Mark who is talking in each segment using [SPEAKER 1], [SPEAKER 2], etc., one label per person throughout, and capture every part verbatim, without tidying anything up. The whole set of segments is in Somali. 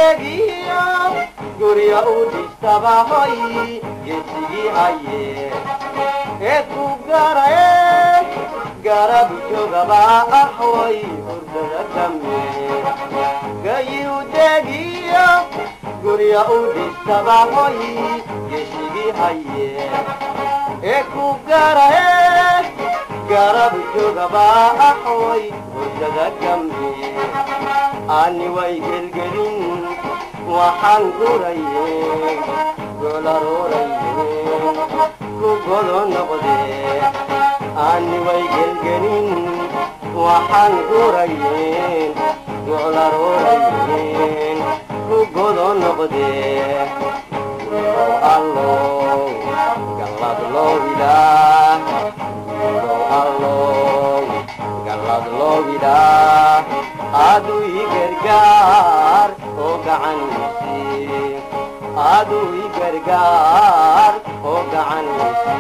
[SPEAKER 1] degiyo gurya u dhistabahoy geesigii haye ee ku garaye garab joogaba ahway hurdada dame gayu degiyo gurya u dhistabahoy geesigii haye ee ku garaye garab joogaba ahway hurdada dame ani way gelgelin waxaan guraye golaroraye ku godo noqde ani way gelgelin waxaan guraye golaroraye ku godo noqde allo galad loo widaa allo galad loo widaa adu igargaar oo gacanisi adu igargaar oo gacanisi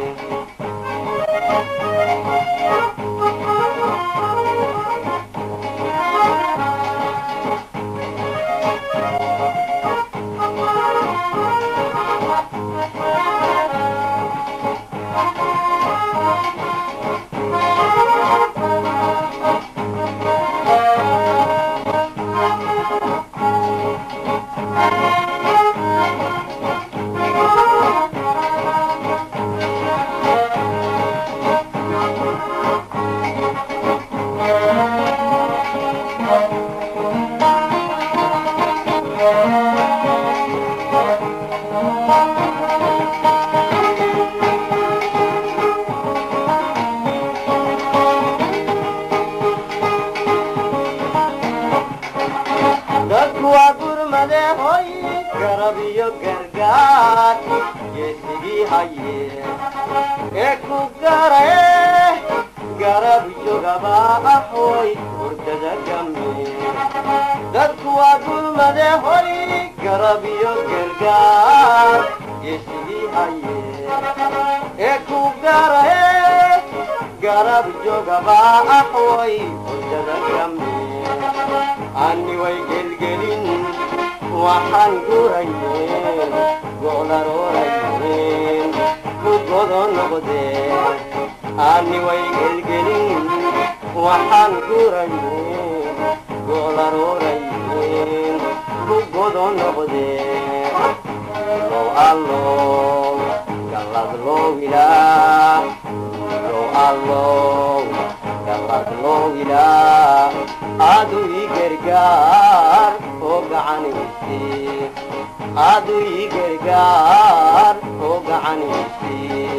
[SPEAKER 1] dadkuwa gurmade hoy garab iyo gargaar geesigii haye ee ku garaye garab joogaba ahway hurdada dame dadkuwa gurmade hoy garab iyo gargaar geesigii haye ee ku garaye garab joogaba ahway hurdada dame ani way gelgelin waxaan guraye golaroraye ku godo noqde ani way gelgelin waxaan guraye golaroraye ku godo noqde low allo galad loo widaa low allo galad loo widaa adu igargaar oo gacanisi adu igargaar oo gacanisi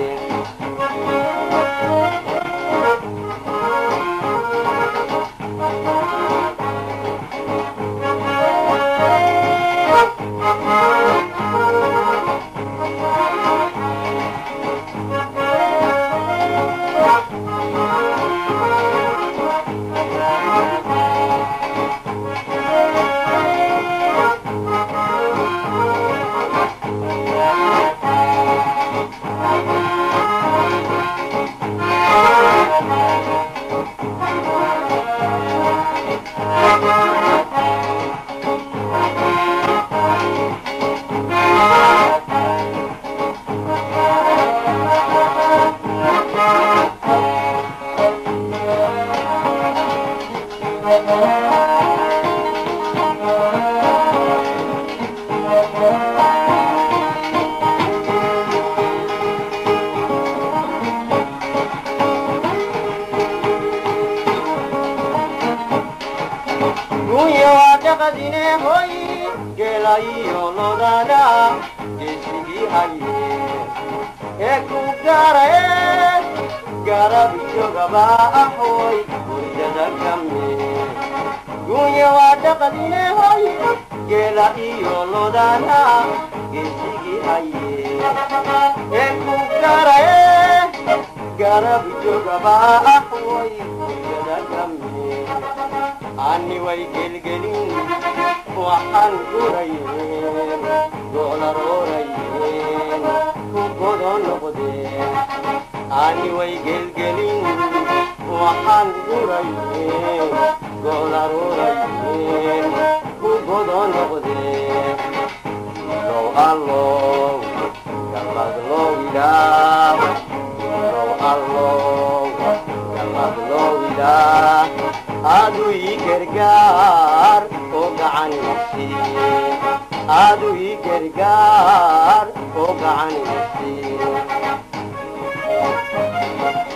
[SPEAKER 1] qadine hoy gelayo lodada geesigii haye ee ku garaye garab joogaba ahway hurdada dame gunya waa qadine hoy gelayo lodada geesigii haye ee ku garaye garab joogaba ahway hurdada dame ani way gelgelin waxaan guraye golaroraye ku godo noqde ani way gelgelin waxaan guraye golaroraye ku godo godo noqde low allow galad lowida low allow galad lowida adu ii gargaar oo gacan isiin adu ii gargaar oo gacan isiin